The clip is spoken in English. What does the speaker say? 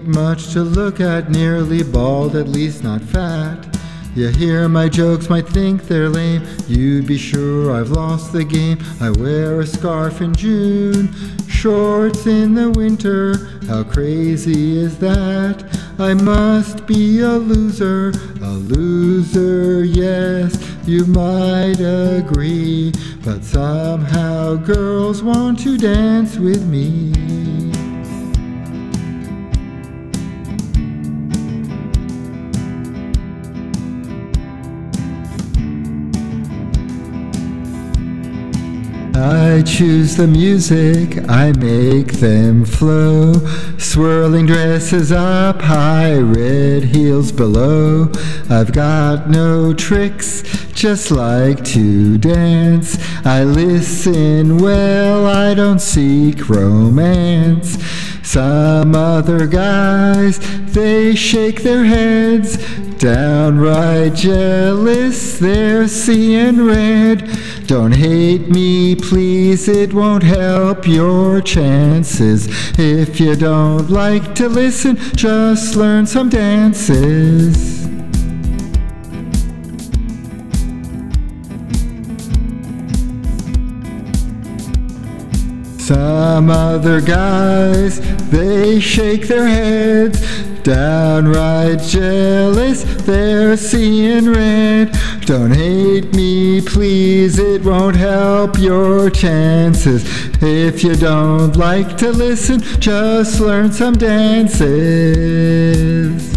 ain't much to look at, nearly bald, at least not fat. You hear my jokes, might think they're lame, you'd be sure I've lost the game. I wear a scarf in June, shorts in the winter, how crazy is that? I must be a loser, yes, you might agree. But somehow girls want to dance with me. I choose the music, I make them flow. Swirling dresses up high, red heels below. I've got no tricks, just like to dance. I listen well, I don't seek romance. Some other guys, they shake their heads, downright jealous, they're seeing red. Don't hate me, please, it won't help your chances. If you don't like to listen, just learn some dances. Some other guys, they shake their heads, downright jealous, they're seeing red. Don't hate me, please, it won't help your chances. If you don't like to listen, just learn some dances.